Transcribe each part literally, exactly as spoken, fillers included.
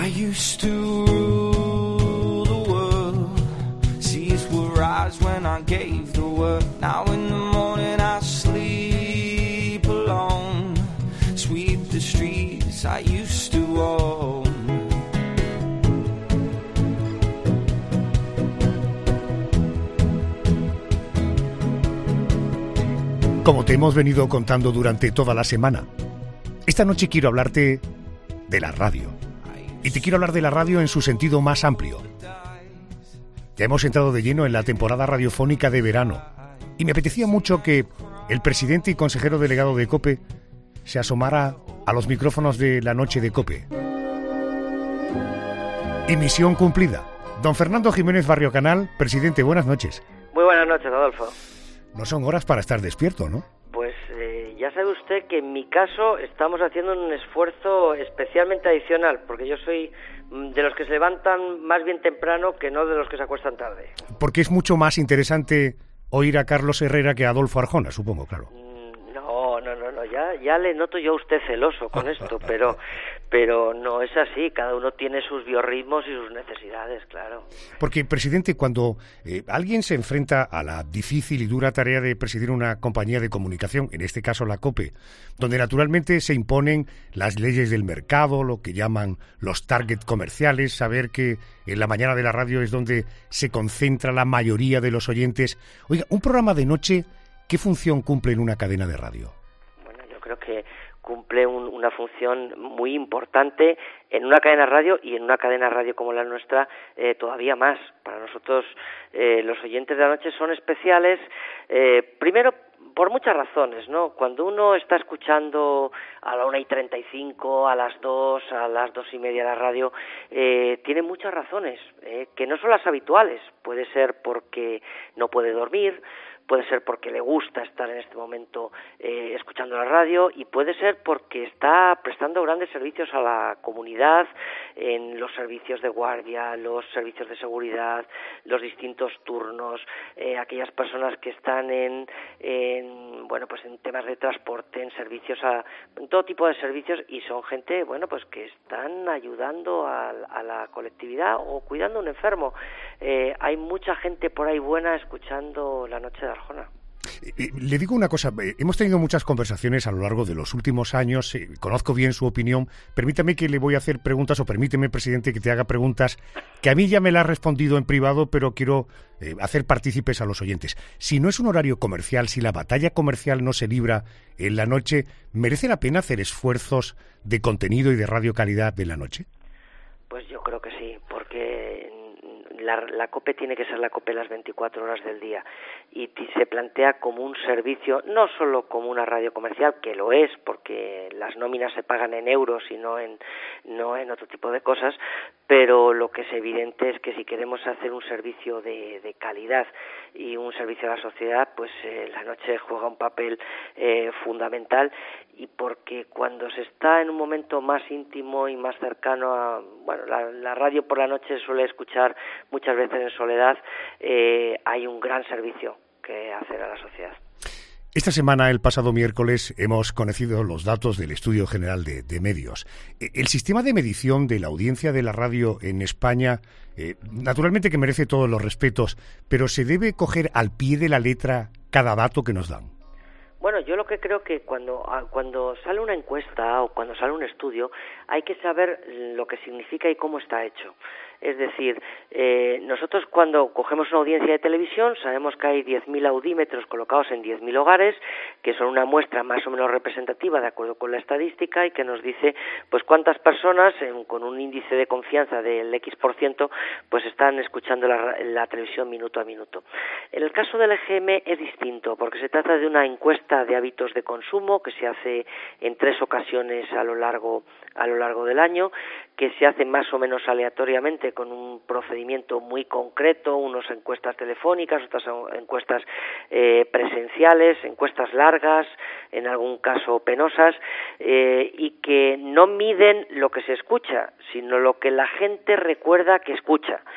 I used to rule the world. Seas would rise when I gave the word. Now in the morning I sleep alone. Sweep the streets I used to own. Como te hemos venido contando durante toda la semana, esta noche quiero hablarte de la radio. Y te quiero hablar de la radio en su sentido más amplio. Ya hemos entrado de lleno en la temporada radiofónica de verano. Y me apetecía mucho que el presidente y consejero delegado de COPE se asomara a los micrófonos de la noche de COPE. Y misión cumplida. Don Fernando Jiménez Barrio Canal, presidente, buenas noches. Muy buenas noches, Adolfo. No son horas para estar despierto, ¿no? Pues eh, ya sabe usted que en mi caso estamos haciendo un esfuerzo especialmente adicional, porque yo soy de los que se levantan más bien temprano que no de los que se acuestan tarde. Porque es mucho más interesante oír a Carlos Herrera que a Adolfo Arjona, supongo, claro. No, no, no, no, ya, ya le noto yo a usted celoso con esto, pero, pero no es así, cada uno tiene sus biorritmos y sus necesidades, claro. Porque, presidente, cuando eh, alguien se enfrenta a la difícil y dura tarea de presidir una compañía de comunicación, en este caso la COPE, donde naturalmente se imponen las leyes del mercado, lo que llaman los target comerciales, saber que en la mañana de la radio es donde se concentra la mayoría de los oyentes. Oiga, un programa de noche, ¿qué función cumple en una cadena de radio? Bueno, yo creo que cumple un, una función muy importante en una cadena radio y en una cadena radio como la nuestra eh, todavía más. Para nosotros eh, los oyentes de la noche son especiales, eh, primero por muchas razones, ¿no? Cuando uno está escuchando a la una y treinta y cinco, a las dos, a las dos y media la radio, eh, tiene muchas razones, eh, que no son las habituales. Puede ser porque no puede dormir, puede ser porque le gusta estar en este momento eh, escuchando la radio y puede ser porque está prestando grandes servicios a la comunidad en los servicios de guardia, los servicios de seguridad, los distintos turnos, eh, aquellas personas que están en, en bueno pues en temas de transporte, en servicios a en todo tipo de servicios y son gente bueno pues que están ayudando a, a la colectividad o cuidando a un enfermo. Eh, hay mucha gente por ahí buena escuchando la noche de Arjona. Eh, le digo una cosa, eh, hemos tenido muchas conversaciones a lo largo de los últimos años, eh, conozco bien su opinión, permítame que le voy a hacer preguntas, o permíteme, presidente, que te haga preguntas, que a mí ya me las ha respondido en privado, pero quiero eh, hacer partícipes a los oyentes. Si no es un horario comercial, si la batalla comercial no se libra en la noche, ¿merece la pena hacer esfuerzos de contenido y de radio calidad de la noche? Pues yo creo que sí, porque La, la COPE tiene que ser la COPE las veinticuatro horas del día y se plantea como un servicio, no solo como una radio comercial, que lo es porque las nóminas se pagan en euros y no en, no en otro tipo de cosas, pero lo que es evidente es que si queremos hacer un servicio de, de calidad y un servicio a la sociedad, pues eh, la noche juega un papel eh, fundamental y porque cuando se está en un momento más íntimo y más cercano a, bueno, la, la radio por la noche suele escuchar muchas veces en soledad, eh, hay un gran servicio que hacer a la sociedad. Esta semana, el pasado miércoles, hemos conocido los datos del Estudio General de, de Medios. El sistema de medición de la audiencia de la radio en España, eh, naturalmente que merece todos los respetos, pero ¿se debe coger al pie de la letra cada dato que nos dan? Bueno, yo lo que creo que cuando cuando sale una encuesta o cuando sale un estudio hay que saber lo que significa y cómo está hecho. Es decir, eh, nosotros cuando cogemos una audiencia de televisión sabemos que hay diez mil audímetros colocados en diez mil hogares, que son una muestra más o menos representativa de acuerdo con la estadística y que nos dice pues cuántas personas en, con un índice de confianza del X por ciento pues están escuchando la, la televisión minuto a minuto. En el caso del E G M es distinto porque se trata de una encuesta de hábitos de consumo que se hace en tres ocasiones a lo largo a lo largo del año, que se hace más o menos aleatoriamente con un procedimiento muy concreto, unas encuestas telefónicas, otras encuestas eh, presenciales, encuestas largas, en algún caso penosas, eh, y que no miden lo que se escucha, sino lo que la gente recuerda que escucha.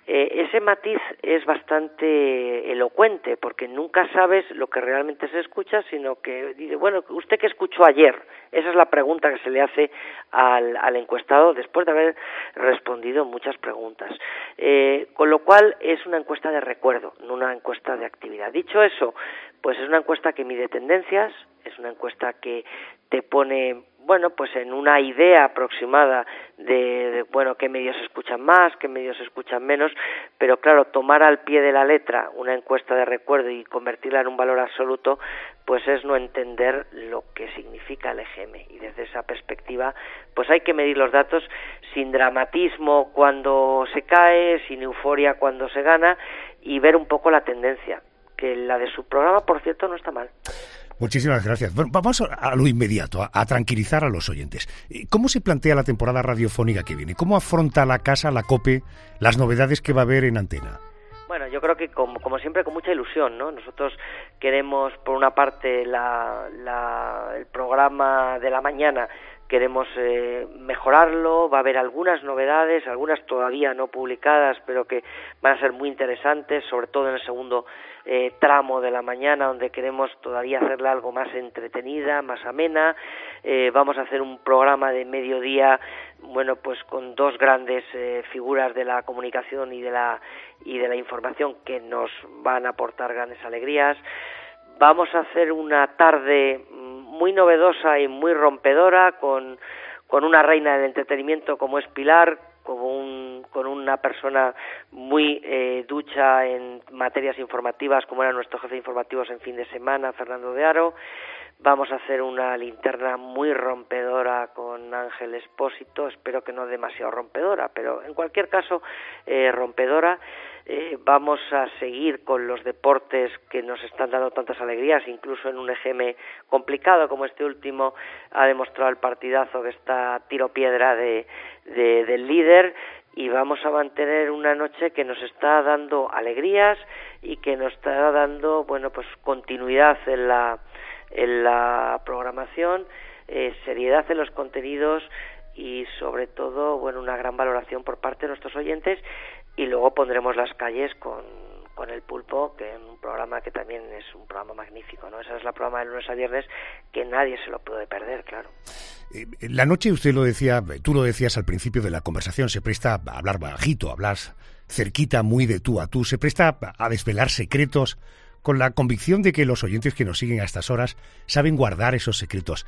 Eh, ese matiz es bastante elocuente, porque nunca sabes lo que realmente se escucha, sino que dice, bueno, ¿usted qué escuchó ayer? Esa es la pregunta que se le hace al, al encuestado después de haber respondido muchas preguntas. Eh, con lo cual es una encuesta de recuerdo, no una encuesta de actividad. Dicho eso, pues es una encuesta que mide tendencias, es una encuesta que te pone, bueno, pues en una idea aproximada de, de, bueno, qué medios se escuchan más, qué medios se escuchan menos, pero claro, tomar al pie de la letra una encuesta de recuerdo y convertirla en un valor absoluto, pues es no entender lo que significa el E G M, y desde esa perspectiva, pues hay que medir los datos sin dramatismo cuando se cae, sin euforia cuando se gana, y ver un poco la tendencia, que la de su programa, por cierto, no está mal. Muchísimas gracias. Bueno, vamos a lo inmediato, a, a tranquilizar a los oyentes. ¿Cómo se plantea la temporada radiofónica que viene? ¿Cómo afronta la casa, la COPE, las novedades que va a haber en antena? Bueno, yo creo que como, como siempre con mucha ilusión, ¿no? Nosotros queremos, por una parte, la, la, el programa de la mañana, queremos eh, mejorarlo, va a haber algunas novedades, algunas todavía no publicadas, pero que van a ser muy interesantes, sobre todo en el segundo eh, tramo de la mañana, donde queremos todavía hacerla algo más entretenida, más amena. Eh, vamos a hacer un programa de mediodía, bueno, pues con dos grandes eh, figuras de la comunicación y de la y de la información que nos van a aportar grandes alegrías. Vamos a hacer una tarde muy novedosa y muy rompedora con, con una reina del entretenimiento como es Pilar, como un, con una persona muy eh, ducha en materias informativas como era nuestro jefe de informativos en fin de semana, Fernando de Aro. Vamos a hacer una linterna muy rompedora con Ángel Expósito, espero que no demasiado rompedora, pero en cualquier caso eh, rompedora. Eh, vamos a seguir con los deportes que nos están dando tantas alegrías, incluso en un E G M complicado como este último ha demostrado el partidazo que está tiro piedra de, de, del líder, y vamos a mantener una noche que nos está dando alegrías y que nos está dando, bueno, pues continuidad en la en la programación, eh, seriedad en los contenidos y sobre todo, bueno, una gran valoración por parte de nuestros oyentes. Y luego pondremos las calles con, con el Pulpo, que es un programa que también es un programa magnífico, ¿no? Esa es la programa de lunes a viernes que nadie se lo puede perder, claro. Eh, la noche, usted lo decía, tú lo decías al principio de la conversación, se presta a hablar bajito, a hablar cerquita, muy de tú a tú, se presta a desvelar secretos con la convicción de que los oyentes que nos siguen a estas horas saben guardar esos secretos.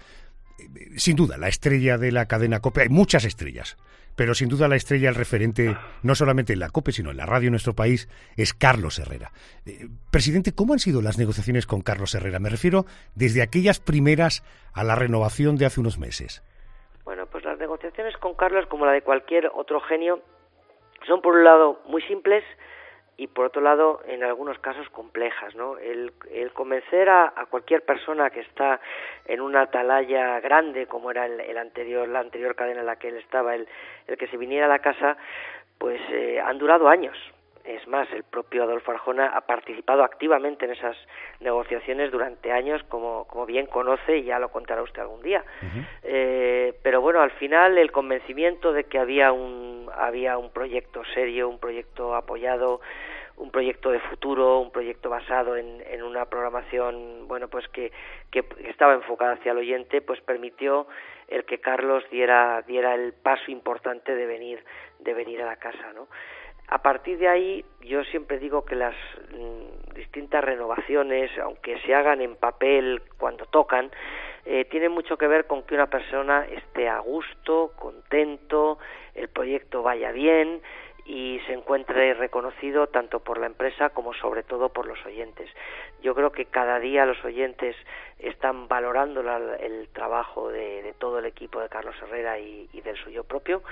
Sin duda, la estrella de la cadena COPE, hay muchas estrellas, pero sin duda la estrella, el referente, no solamente en la COPE, sino en la radio en nuestro país, es Carlos Herrera. Eh, presidente, ¿cómo han sido las negociaciones con Carlos Herrera? Me refiero desde aquellas primeras a la renovación de hace unos meses. Bueno, pues las negociaciones con Carlos, como la de cualquier otro genio, son por un lado muy simples y por otro lado, en algunos casos complejas, ¿no? El, el convencer a, a cualquier persona que está en una atalaya grande, como era el, el anterior, la anterior cadena en la que él estaba, el, el que se viniera a la casa, pues eh, han durado años. Es más, el propio Adolfo Arjona ha participado activamente en esas negociaciones durante años, como, como bien conoce, y ya lo contará usted algún día. Uh-huh. Eh, pero bueno, al final el convencimiento de que había un, había un proyecto serio, un proyecto apoyado, un proyecto de futuro, un proyecto basado en, en una programación, bueno, pues que, que estaba enfocada hacia el oyente, pues permitió el que Carlos diera, diera el paso importante de venir, de venir a la casa, ¿no? A partir de ahí, yo siempre digo que las mm, distintas renovaciones, aunque se hagan en papel cuando tocan, eh, tienen mucho que ver con que una persona esté a gusto, contento, el proyecto vaya bien y se encuentre reconocido tanto por la empresa como sobre todo por los oyentes. Yo creo que cada día los oyentes están valorando la, el trabajo de, de todo el equipo de Carlos Herrera y, y del suyo propio,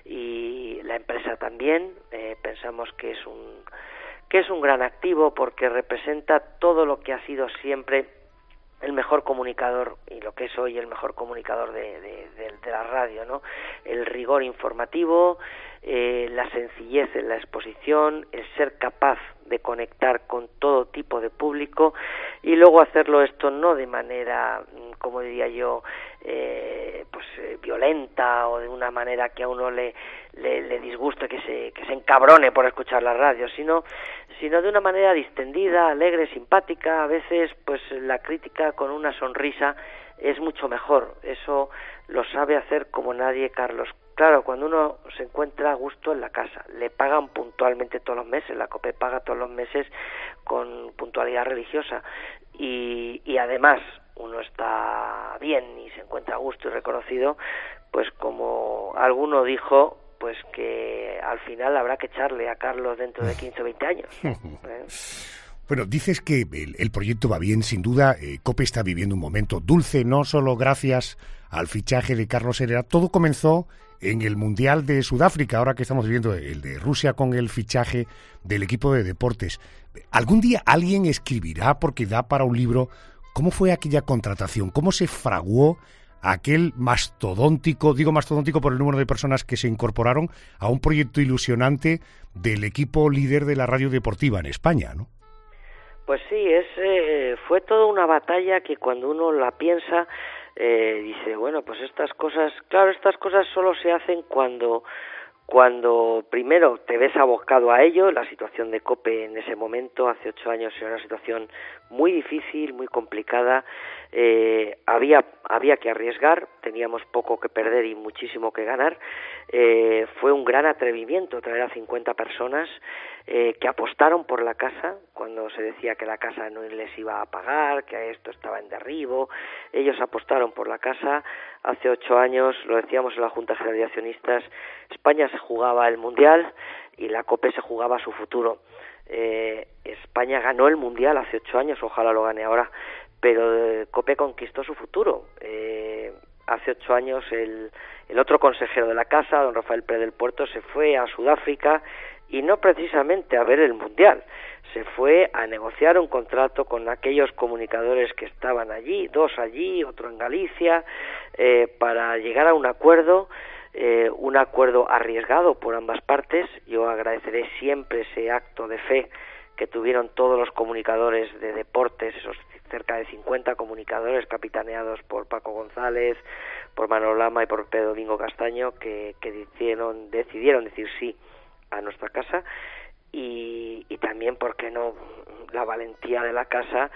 y la empresa también. Eh, pensamos que es un que es un gran activo porque representa todo lo que ha sido siempre el mejor comunicador y lo que es hoy el mejor comunicador de, de, de, de la radio, ¿no? El rigor informativo, eh, la sencillez en la exposición, el ser capaz de conectar con todo tipo de público y luego hacerlo esto no de manera, como diría yo, eh, pues eh, violenta o de una manera que a uno le, le, le disguste, que se, que se encabrone por escuchar la radio, sino, sino de una manera distendida, alegre, simpática. A veces pues la crítica con una sonrisa es mucho mejor. Eso lo sabe hacer como nadie Carlos. Claro, cuando uno se encuentra a gusto en la casa, le pagan puntualmente todos los meses, la COPE paga todos los meses con puntualidad religiosa, y, y además uno está bien y se encuentra a gusto y reconocido, pues como alguno dijo, pues que al final habrá que echarle a Carlos dentro de quince o veinte años. ¿Eh? Bueno, dices que el, el proyecto va bien, sin duda. eh, COPE está viviendo un momento dulce, no solo gracias al fichaje de Carlos Herrera. Todo comenzó en el Mundial de Sudáfrica, ahora que estamos viviendo el de Rusia, con el fichaje del equipo de deportes. ¿Algún día alguien escribirá, porque da para un libro, cómo fue aquella contratación? ¿Cómo se fraguó aquel mastodóntico, digo mastodóntico por el número de personas que se incorporaron a un proyecto ilusionante del equipo líder de la radio deportiva en España, ¿no? Pues sí, es, eh, fue toda una batalla que cuando uno la piensa, eh, dice, bueno, pues estas cosas, claro, estas cosas solo se hacen cuando, cuando primero te ves abocado a ello. La situación de COPE en ese momento, hace ocho años, era una situación muy difícil, muy complicada. Eh, había, había que arriesgar, teníamos poco que perder y muchísimo que ganar. Eh, fue un gran atrevimiento traer a cincuenta personas eh, que apostaron por la casa cuando se decía que la casa no les iba a pagar, que esto estaba en derribo. Ellos apostaron por la casa. Hace ocho años, lo decíamos en la Junta General de Accionistas, España se jugaba el Mundial y la COPE se jugaba su futuro. Eh, España ganó el Mundial hace ocho años, ojalá lo gane ahora, pero eh, COPE conquistó su futuro. Eh, hace ocho años el, el otro consejero de la casa, don Rafael Pérez del Puerto, se fue a Sudáfrica, y no precisamente a ver el Mundial, se fue a negociar un contrato con aquellos comunicadores que estaban allí, dos allí, otro en Galicia, eh, para llegar a un acuerdo, eh, un acuerdo arriesgado por ambas partes. Yo agradeceré siempre ese acto de fe que tuvieron todos los comunicadores de deportes, esos cerca de cincuenta comunicadores capitaneados por Paco González, por Manolo Lama y por Pedro Domingo Castaño, que, que decidieron, decidieron decir sí a nuestra casa. Y, y también, ¿por qué no?, la valentía de la casa,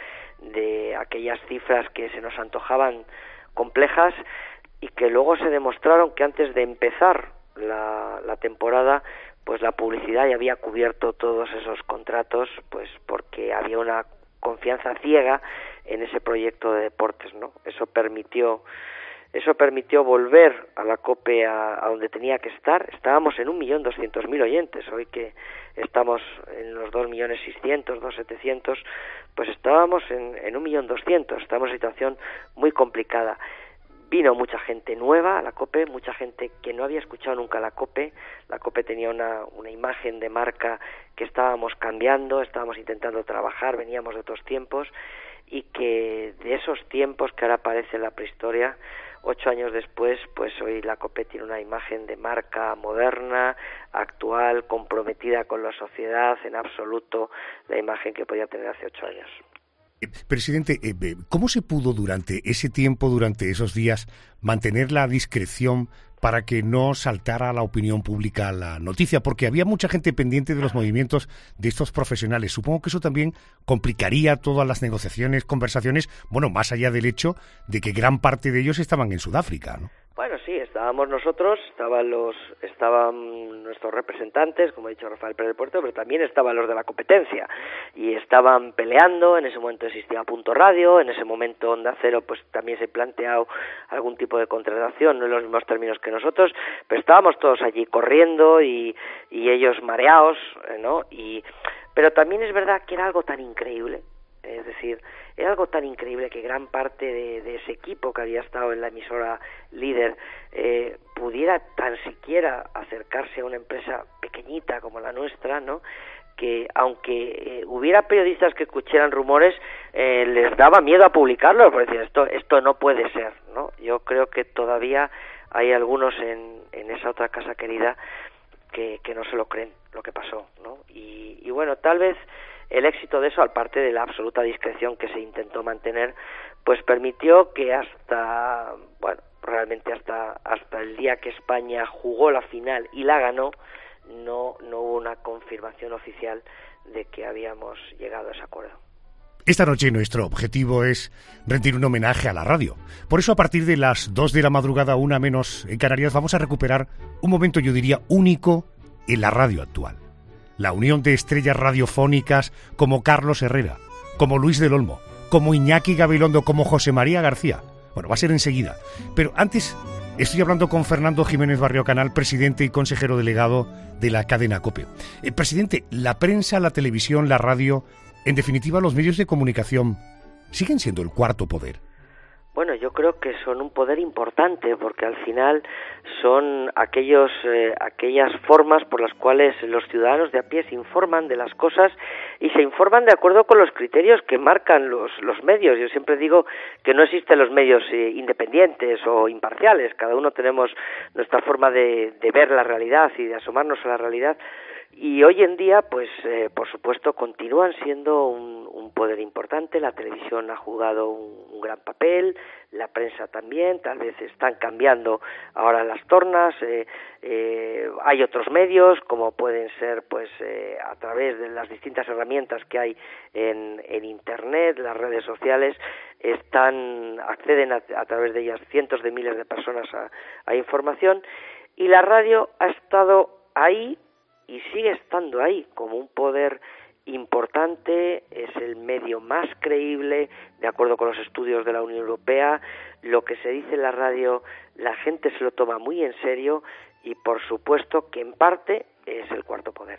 de aquellas cifras que se nos antojaban complejas y que luego se demostraron que antes de empezar la, la temporada, pues la publicidad ya había cubierto todos esos contratos, pues porque había una confianza ciega en ese proyecto de deportes, ¿no? Eso permitió Eso permitió volver a la COPE a, a donde tenía que estar. Estábamos en un millón doscientos mil oyentes, hoy que estamos en los dos millones seiscientos, dos setecientos, pues estábamos en, en un millón doscientos. Estamos en una situación muy complicada. Vino mucha gente nueva a la COPE, mucha gente que no había escuchado nunca la COPE. La COPE tenía una, una imagen de marca que estábamos cambiando, estábamos intentando trabajar, veníamos de otros tiempos, y que de esos tiempos que ahora parece la prehistoria, ocho años después, pues hoy la COPE tiene una imagen de marca moderna, actual, comprometida con la sociedad, en absoluto la imagen que podía tener hace ocho años. Presidente, ¿cómo se pudo durante ese tiempo, durante esos días, mantener la discreción para que no saltara a la opinión pública la noticia? Porque había mucha gente pendiente de los movimientos de estos profesionales. Supongo que eso también complicaría todas las negociaciones, conversaciones, bueno, más allá del hecho de que gran parte de ellos estaban en Sudáfrica, ¿no? Bueno, sí, estábamos nosotros, estaban los, estaban nuestros representantes, como ha dicho Rafael Pérez del Puerto, pero también estaban los de la competencia, y estaban peleando. En ese momento existía Punto Radio, en ese momento Onda Cero pues también se planteó algún tipo de contratación, no en los mismos términos que nosotros, pero estábamos todos allí corriendo y, y ellos mareados, ¿no? Y, pero también es verdad que era algo tan increíble. Es decir, era algo tan increíble que gran parte de, de ese equipo que había estado en la emisora líder eh, pudiera tan siquiera acercarse a una empresa pequeñita como la nuestra, ¿no? Que aunque eh, hubiera periodistas que escucharan rumores, eh, les daba miedo a publicarlos, porque decían, esto, esto no puede ser, ¿no? Yo creo que todavía hay algunos en, en esa otra casa querida que, que no se lo creen lo que pasó, ¿no? Y, y bueno, tal vez el éxito de eso, aparte de la absoluta discreción que se intentó mantener, pues permitió que hasta bueno, realmente hasta hasta el día que España jugó la final y la ganó, no no hubo una confirmación oficial de que habíamos llegado a ese acuerdo. Esta noche nuestro objetivo es rendir un homenaje a la radio. Por eso, a partir de las dos de la madrugada, una menos en Canarias, vamos a recuperar un momento, yo diría, único en la radio actual. La unión de estrellas radiofónicas como Carlos Herrera, como Luis del Olmo, como Iñaki Gabilondo, como José María García. Bueno, va a ser enseguida. Pero antes estoy hablando con Fernando Jiménez Barrio Canal, presidente y consejero delegado de la cadena COPE. Eh, presidente, la prensa, la televisión, la radio, en definitiva los medios de comunicación, ¿siguen siendo el cuarto poder? Bueno, yo creo que son un poder importante porque al final son aquellos eh, aquellas formas por las cuales los ciudadanos de a pie se informan de las cosas y se informan de acuerdo con los criterios que marcan los los medios. Yo siempre digo que no existen los medios eh, independientes o imparciales, cada uno tenemos nuestra forma de, de ver la realidad y de asomarnos a la realidad. Y hoy en día, pues, eh, por supuesto, continúan siendo un, un poder importante. La televisión ha jugado un, un gran papel, la prensa también. Tal vez están cambiando ahora las tornas. Eh, eh, hay otros medios, como pueden ser, pues, eh, a través de las distintas herramientas que hay en, en Internet, las redes sociales, están acceden a, a través de ellas cientos de miles de personas a, a información. Y la radio ha estado ahí y sigue estando ahí como un poder importante, es el medio más creíble, de acuerdo con los estudios de la Unión Europea. Lo que se dice en la radio, la gente se lo toma muy en serio y por supuesto que en parte es el cuarto poder.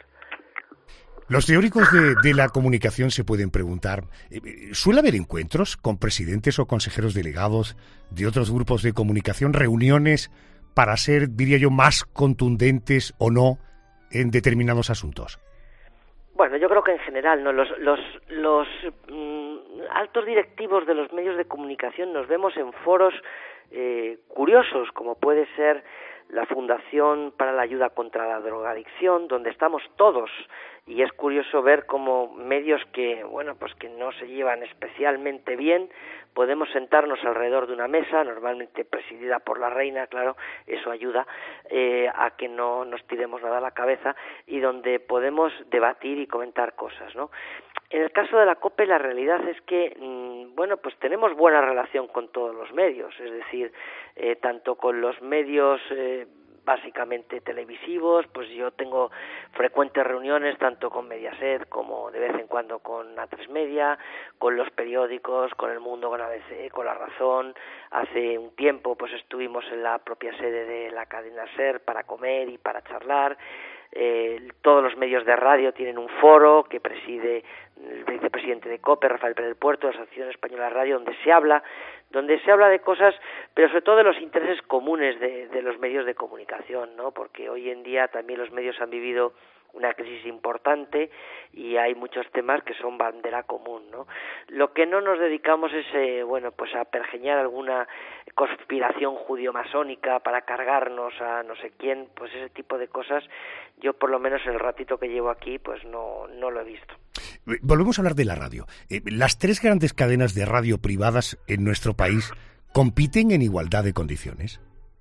Los teóricos de, de la comunicación se pueden preguntar, ¿suele haber encuentros con presidentes o consejeros delegados de otros grupos de comunicación, reuniones para ser, diría yo, más contundentes o no en determinados asuntos? Bueno, yo creo que en general, ¿no? Los, los, los mm, altos directivos de los medios de comunicación nos vemos en foros eh, curiosos, como puede ser la Fundación para la Ayuda contra la Drogadicción, donde estamos todos, y es curioso ver cómo medios que, bueno, pues que no se llevan especialmente bien, podemos sentarnos alrededor de una mesa, normalmente presidida por la reina, claro, eso ayuda eh, a que no nos tiremos nada a la cabeza, y donde podemos debatir y comentar cosas, ¿no? En el caso de la COPE, la realidad es que, mmm, bueno, pues tenemos buena relación con todos los medios, es decir, eh, tanto con los medios eh, básicamente televisivos, pues yo tengo frecuentes reuniones tanto con Mediaset como de vez en cuando con A tres Media, con los periódicos, con El Mundo, con A B C, con La Razón. Hace un tiempo pues estuvimos en la propia sede de la cadena SER para comer y para charlar. Eh, todos los medios de radio tienen un foro que preside el vicepresidente de COPE, Rafael Pérez del Puerto, de la Asociación Española de Radio, donde se habla, donde se habla de cosas, pero sobre todo de los intereses comunes de, de los medios de comunicación, ¿no? Porque hoy en día también los medios han vivido una crisis importante y hay muchos temas que son bandera común, ¿no? Lo que no nos dedicamos es, eh, bueno, pues a pergeñar alguna conspiración judío-masónica para cargarnos a no sé quién, pues ese tipo de cosas, yo por lo menos en el ratito que llevo aquí, pues no, no lo he visto. Volvemos a hablar de la radio. Eh, las tres grandes cadenas de radio privadas en nuestro país compiten en igualdad de condiciones.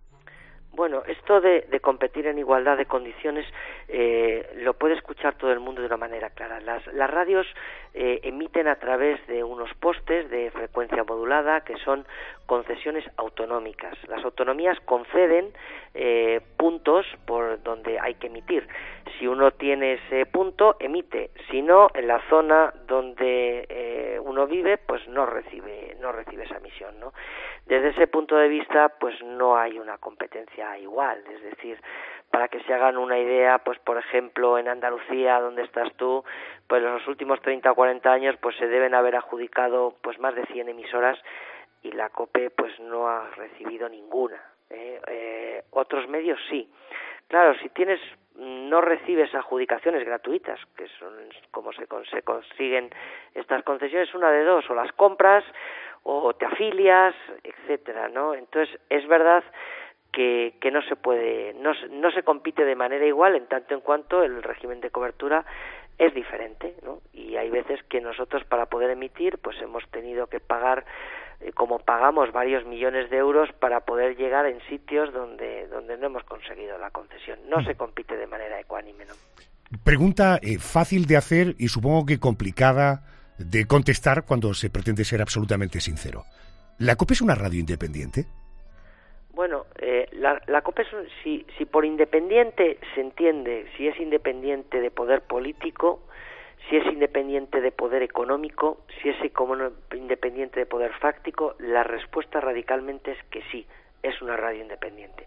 Bueno, esto de, de competir en igualdad de condiciones eh, lo puede escuchar todo el mundo de una manera clara. Las, las radios eh, emiten a través de unos postes de frecuencia modulada que son concesiones autonómicas. Las autonomías conceden eh, puntos por donde hay que emitir. Si uno tiene ese punto, emite. Si no, en la zona donde eh, uno vive, pues no recibe, no recibe esa emisión, ¿no? Desde ese punto de vista, pues no hay una competencia igual, es decir, para que se hagan una idea, pues por ejemplo en Andalucía, donde estás tú, pues en los últimos treinta o cuarenta años pues se deben haber adjudicado pues más de cien emisoras y la COPE pues no ha recibido ninguna. ¿eh? Eh, otros medios sí. Claro, si tienes no recibes adjudicaciones gratuitas, que son como se, se consiguen estas concesiones, una de dos, o las compras o te afilias, etcétera, ¿no? Entonces es verdad que, que no se puede, no, no se compite de manera igual en tanto en cuanto el régimen de cobertura es diferente, ¿no? Y hay veces que nosotros para poder emitir pues hemos tenido que pagar eh, como pagamos varios millones de euros para poder llegar en sitios donde, donde no hemos conseguido la concesión. No se compite de manera ecuánime, ¿no? Pregunta eh, fácil de hacer y supongo que complicada de contestar cuando se pretende ser absolutamente sincero. ¿La COPE es una radio independiente? Bueno, eh, la, la COPE es un, si, si por independiente se entiende, si es independiente de poder político, si es independiente de poder económico, si es como independiente de poder fáctico, la respuesta radicalmente es que sí, es una radio independiente.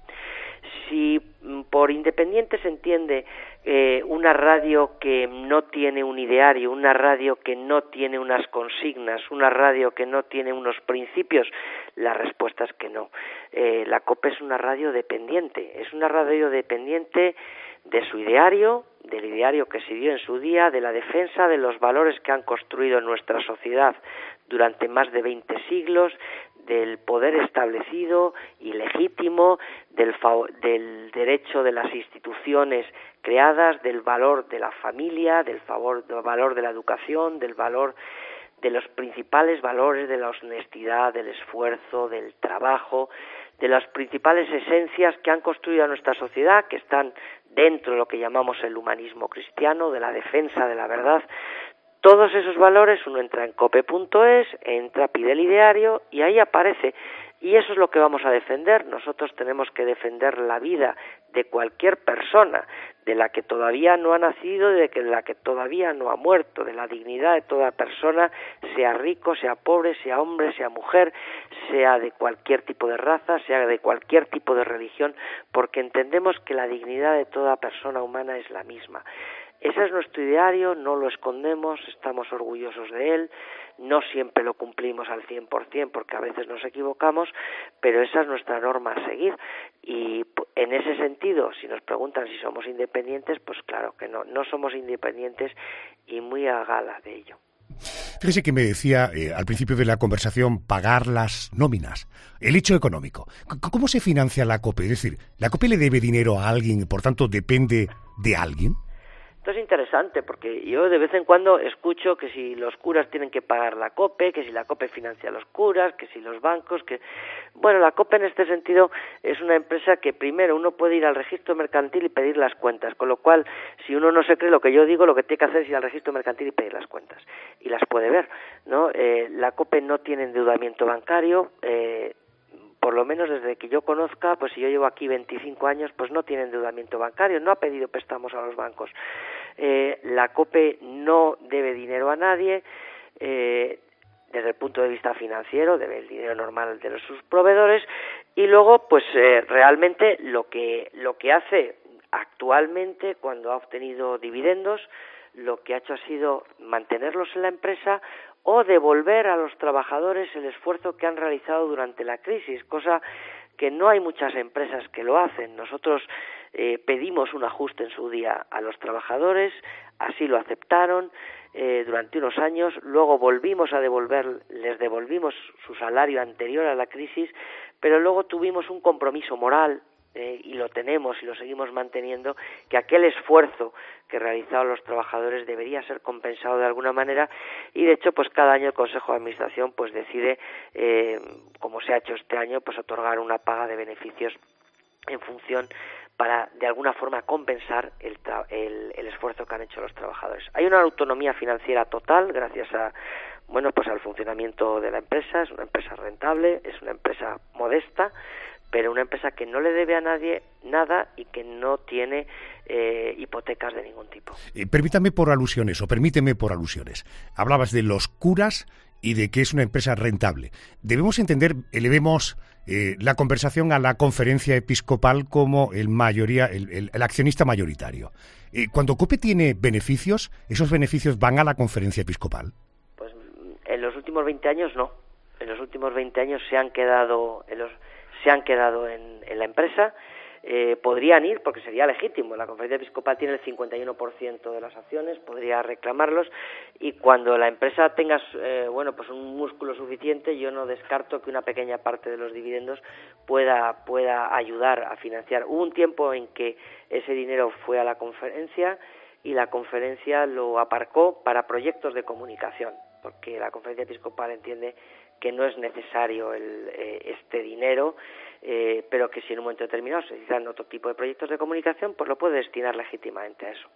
Si por independiente se entiende eh, una radio que no tiene un ideario, una radio que no tiene unas consignas, una radio que no tiene unos principios, la respuesta es que no. Eh, la COPE es una radio dependiente, es una radio dependiente de su ideario, del ideario que se dio en su día, de la defensa de los valores que han construido en nuestra sociedad durante más de veinte siglos, del poder establecido y legítimo, del, del derecho de las instituciones creadas, del valor de la familia, del, favor, del valor de la educación, del valor de los principales valores de la honestidad, del esfuerzo, del trabajo, de las principales esencias que han construido a nuestra sociedad, que están dentro de lo que llamamos el humanismo cristiano, de la defensa de la verdad. Todos esos valores, uno entra en cope punto es, entra, pide el ideario y ahí aparece. Y eso es lo que vamos a defender. Nosotros tenemos que defender la vida de cualquier persona, de la que todavía no ha nacido, de la que todavía no ha muerto, de la dignidad de toda persona, sea rico, sea pobre, sea hombre, sea mujer, sea de cualquier tipo de raza, sea de cualquier tipo de religión, porque entendemos que la dignidad de toda persona humana es la misma. Ese es nuestro ideario, no lo escondemos, estamos orgullosos de él, no siempre lo cumplimos al cien por ciento porque a veces nos equivocamos, pero esa es nuestra norma a seguir y en ese sentido, si nos preguntan si somos independientes, pues claro que no, no somos independientes y muy a gala de ello. Fíjese que me decía eh, al principio de la conversación pagar las nóminas, el hecho económico. ¿Cómo se financia la COPE? Es decir, ¿la COPE le debe dinero a alguien y por tanto depende de alguien? Esto es interesante porque yo de vez en cuando escucho que si los curas tienen que pagar la COPE, que si la COPE financia a los curas, que si los bancos, que... Bueno, la COPE en este sentido es una empresa que primero uno puede ir al registro mercantil y pedir las cuentas, con lo cual si uno no se cree lo que yo digo, lo que tiene que hacer es ir al registro mercantil y pedir las cuentas, y las puede ver, ¿no? Eh, la COPE no tiene endeudamiento bancario, eh, por lo menos desde que yo conozca, pues si yo llevo aquí veinticinco años, pues no tiene endeudamiento bancario, no ha pedido préstamos a los bancos. Eh, la COPE no debe dinero a nadie, eh, desde el punto de vista financiero, debe el dinero normal de los, sus proveedores, y luego, pues eh, realmente lo que, lo que hace actualmente cuando ha obtenido dividendos, lo que ha hecho ha sido mantenerlos en la empresa o devolver a los trabajadores el esfuerzo que han realizado durante la crisis, cosa que no hay muchas empresas que lo hacen. Nosotros eh, pedimos un ajuste en su día a los trabajadores, así lo aceptaron eh, durante unos años, luego volvimos a devolver, les devolvimos su salario anterior a la crisis, pero luego tuvimos un compromiso moral, Eh, y lo tenemos y lo seguimos manteniendo, que aquel esfuerzo que realizaron los trabajadores debería ser compensado de alguna manera, y de hecho pues cada año el Consejo de Administración pues decide, eh, como se ha hecho este año, pues otorgar una paga de beneficios en función para de alguna forma compensar el, tra- el, el esfuerzo que han hecho los trabajadores. Hay una autonomía financiera total gracias a bueno pues al funcionamiento de la empresa, es una empresa rentable, es una empresa modesta, pero una empresa que no le debe a nadie nada y que no tiene eh, hipotecas de ningún tipo. Eh, permítame por alusiones, o permíteme por alusiones. Hablabas de los curas y de que es una empresa rentable. Debemos entender, elevemos eh, la conversación a la conferencia episcopal como el mayoría, el, el, el accionista mayoritario. Eh, cuando COPE tiene beneficios, ¿esos beneficios van a la conferencia episcopal? Pues en los últimos veinte años no. En los últimos veinte años se han quedado en los se han quedado en, en la empresa, eh, podrían ir, porque sería legítimo, la conferencia episcopal tiene el cincuenta y uno por ciento de las acciones, podría reclamarlos, y cuando la empresa tenga eh, bueno pues un músculo suficiente, yo no descarto que una pequeña parte de los dividendos pueda, pueda ayudar a financiar. Hubo un tiempo en que ese dinero fue a la conferencia, y la conferencia lo aparcó para proyectos de comunicación, porque la conferencia episcopal entiende que no es necesario el, eh, este dinero, eh, pero que si en un momento determinado se necesitan otro tipo de proyectos de comunicación, pues lo puede destinar legítimamente a eso.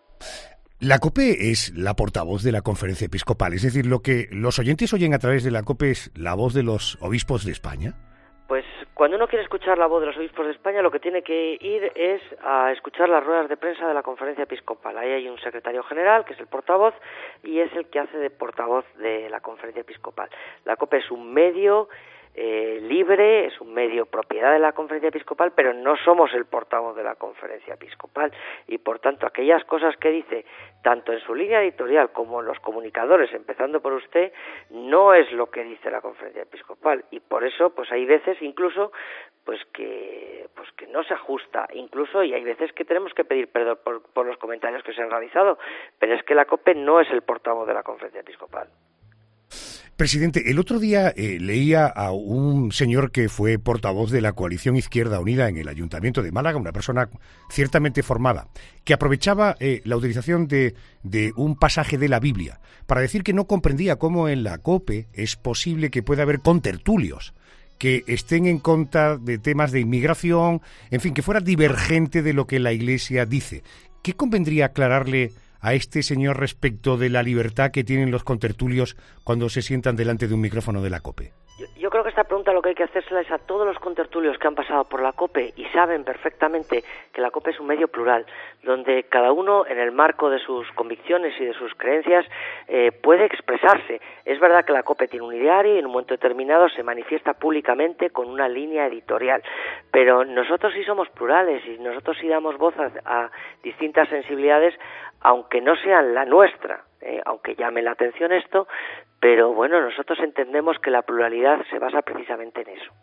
La COPE es la portavoz de la Conferencia Episcopal, es decir, lo que los oyentes oyen a través de la COPE es la voz de los obispos de España. Pues cuando uno quiere escuchar la voz de los obispos de España, lo que tiene que ir es a escuchar las ruedas de prensa de la Conferencia Episcopal. Ahí hay un secretario general, que es el portavoz, y es el que hace de portavoz de la Conferencia Episcopal. La COPE es un medio eh, libre, es un medio propiedad de la Conferencia Episcopal, pero no somos el portavoz de la Conferencia Episcopal, y por tanto aquellas cosas que dice, tanto en su línea editorial como en los comunicadores, empezando por usted, no es lo que dice la Conferencia Episcopal, y por eso pues hay veces incluso pues que pues que no se ajusta, incluso, y hay veces que tenemos que pedir perdón por, por los comentarios que se han realizado, pero es que la COPE no es el portavoz de la Conferencia Episcopal. Presidente, el otro día eh, leía a un señor que fue portavoz de la coalición Izquierda Unida en el Ayuntamiento de Málaga, una persona ciertamente formada, que aprovechaba eh, la utilización de, de un pasaje de la Biblia para decir que no comprendía cómo en la COPE es posible que pueda haber contertulios que estén en contra de temas de inmigración, en fin, que fuera divergente de lo que la Iglesia dice. ¿Qué convendría aclararle a este señor respecto de la libertad que tienen los contertulios cuando se sientan delante de un micrófono de la COPE? Yo, yo creo que esta pregunta lo que hay que hacérsela es a todos los contertulios que han pasado por la COPE y saben perfectamente que la COPE es un medio plural, donde cada uno, en el marco de sus convicciones y de sus creencias, eh, puede expresarse. Es verdad que la COPE tiene un ideario y en un momento determinado se manifiesta públicamente con una línea editorial, pero nosotros sí somos plurales y nosotros sí damos voz a, a distintas sensibilidades, aunque no sean la nuestra, eh, aunque llame la atención esto, pero bueno, nosotros entendemos que la pluralidad se basa precisamente en eso.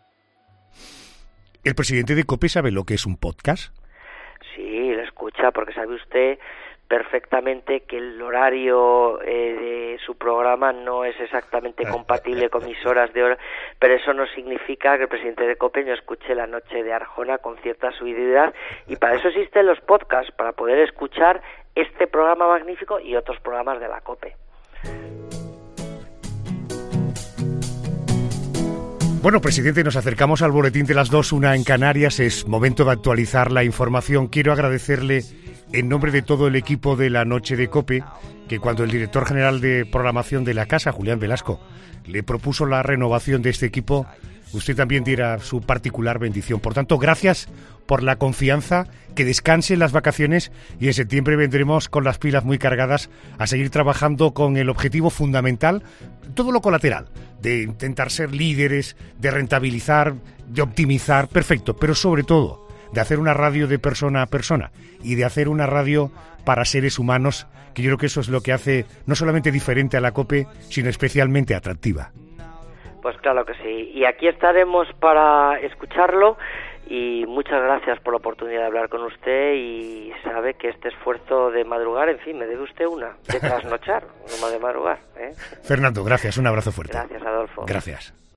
¿El presidente de COPE sabe lo que es un podcast? Sí, lo escucha, porque sabe usted perfectamente que el horario eh, de su programa no es exactamente compatible con mis horas de hora, pero eso no significa que el presidente de COPE no escuche La Noche de Arjona con cierta asiduidad, y para eso existen los podcasts, para poder escuchar este programa magnífico y otros programas de la COPE. Bueno, presidente, nos acercamos al boletín de las dos, una en Canarias. Es momento de actualizar la información. Quiero agradecerle, en nombre de todo el equipo de La Noche de COPE, que cuando el director general de programación de la casa, Julián Velasco, le propuso la renovación de este equipo, usted también diera su particular bendición. Por tanto, gracias por la confianza, que descansen las vacaciones y en septiembre vendremos con las pilas muy cargadas a seguir trabajando con el objetivo fundamental, todo lo colateral, de intentar ser líderes, de rentabilizar, de optimizar, perfecto, pero sobre todo de hacer una radio de persona a persona y de hacer una radio para seres humanos, que yo creo que eso es lo que hace no solamente diferente a la COPE, sino especialmente atractiva. Pues claro que sí, y aquí estaremos para escucharlo, y muchas gracias por la oportunidad de hablar con usted, y sabe que este esfuerzo de madrugar, en fin, me debe usted una, de trasnochar, no más de madrugar, ¿eh? Fernando, gracias, un abrazo fuerte. Gracias, Adolfo. Gracias.